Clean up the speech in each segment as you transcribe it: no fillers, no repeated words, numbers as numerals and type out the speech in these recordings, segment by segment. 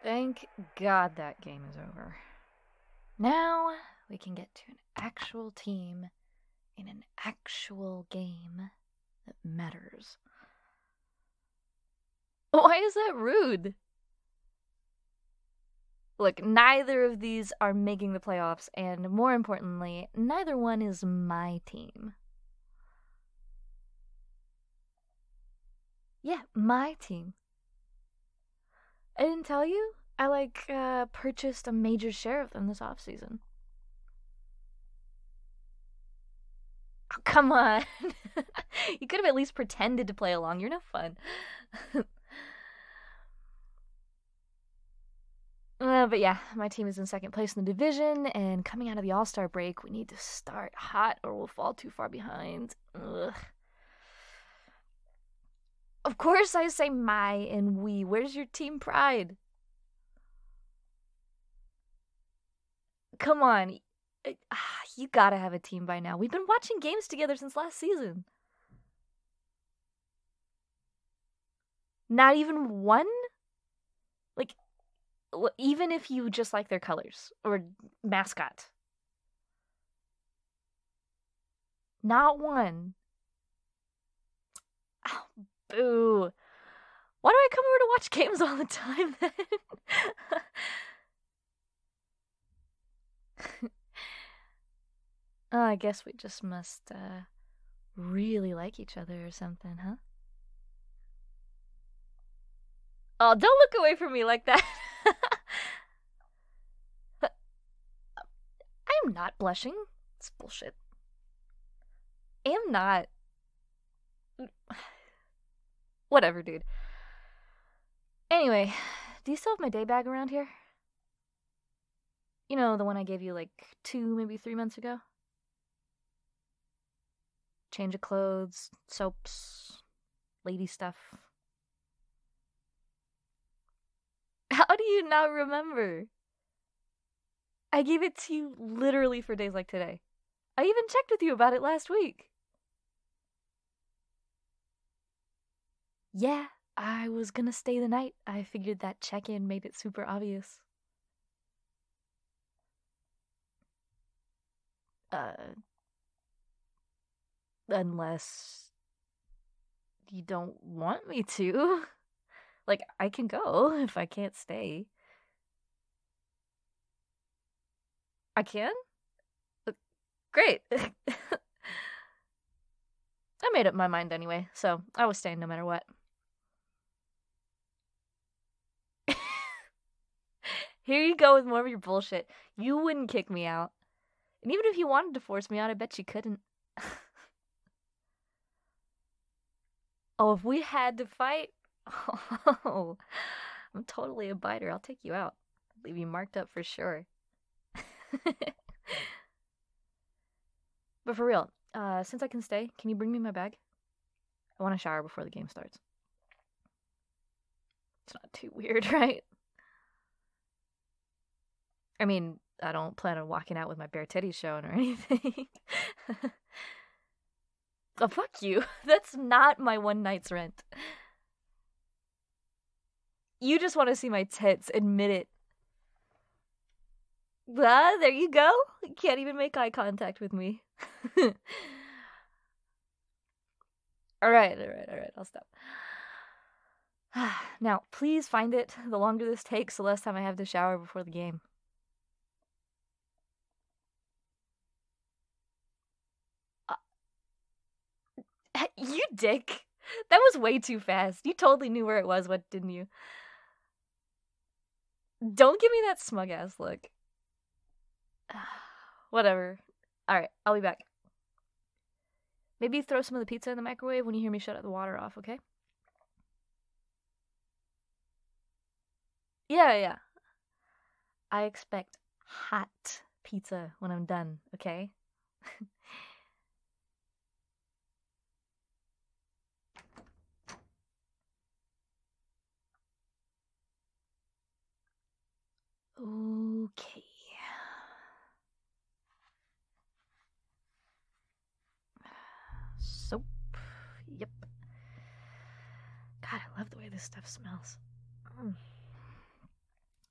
Thank God that game is over. Now we can get to an actual team in an actual game that matters. Why is that rude? Look, neither of these are making the playoffs, and more importantly, neither one is my team. Yeah, my team. I didn't tell you? I purchased a major share of them this offseason. Oh, come on. You could have at least pretended to play along. You're no fun. But yeah, my team is in second place in the division, and coming out of the All-Star break, we need to start hot or we'll fall too far behind. Ugh. Of course I say my and we. Where's your team pride? Come on. You gotta have a team by now. We've been watching games together since last season. Not even one? Like, even if you just like their colors or mascot. Not one. Oh, boo. Why do I come over to watch games all the time then? Oh, I guess we just must really like each other or something, huh? Oh, don't look away from me like that. I'm not blushing. It's bullshit. I am not. Whatever, dude. Anyway, do you still have my day bag around here? You know, the one I gave you like 2, maybe 3 months ago? Change of clothes, soaps, lady stuff. How do you not remember? I gave it to you literally for days like today. I even checked with you about it last week. Yeah, I was gonna stay the night. I figured that check-in made it super obvious. Unless you don't want me to. Like, I can go if I can't stay. I can? Great. I made up my mind anyway, so I was staying no matter what. Here you go with more of your bullshit. You wouldn't kick me out. And even if you wanted to force me out, I bet you couldn't. Oh, if we had to fight? Oh, I'm totally a biter. I'll take you out. Leave you marked up for sure. But for real, since I can stay, can you bring me my bag? I want to shower before the game starts. It's not too weird, right? I mean, I don't plan on walking out with my bare titties showing or anything. Oh, fuck you. That's not my one night's rent. You just want to see my tits. Admit it. Ah, there you go. You can't even make eye contact with me. Alright. I'll stop. Now, please find it. The longer this takes, the less time I have to shower before the game. You dick. That was way too fast. You totally knew where it was, what didn't you? Don't give me that smug ass look. Whatever. Alright, I'll be back. Maybe throw some of the pizza in the microwave when you hear me shut the water off, okay? Yeah. I expect hot pizza when I'm done, okay? Okay. Soap. Yep. God, I love the way this stuff smells.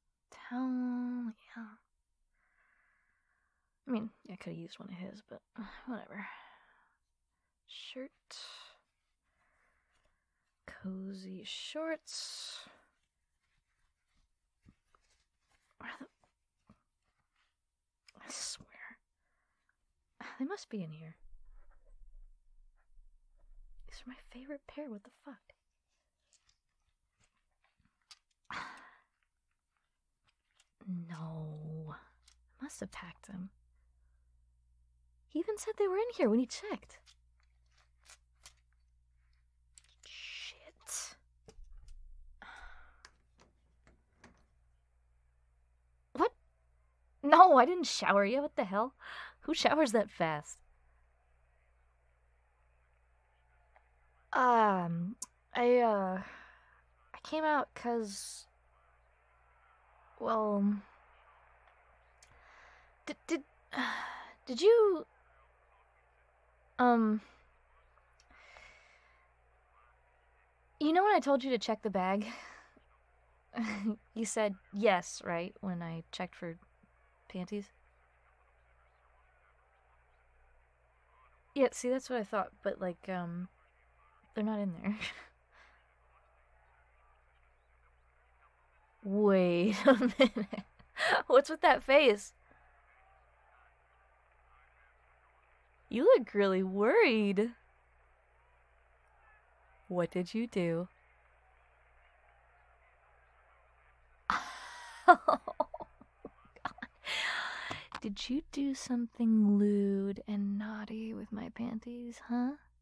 hell yeah. I mean, I could have used one of his, but whatever. Shirt. Cozy shorts. Where the... I swear. They must be in here. These are my favorite pair, what the fuck? No. I must have packed them. He even said they were in here when he checked. Shit. What? No, I didn't shower yet. What the hell? Who showers that fast? I came out 'cause... Well... Did you... You know when I told you to check the bag? You said yes, right? When I checked for panties? Yeah, see, that's what I thought, but, like, they're not in there. Wait a minute. What's with that face? You look really worried. What did you do? Oh, God. Did you do something lewd and naughty with my panties, huh?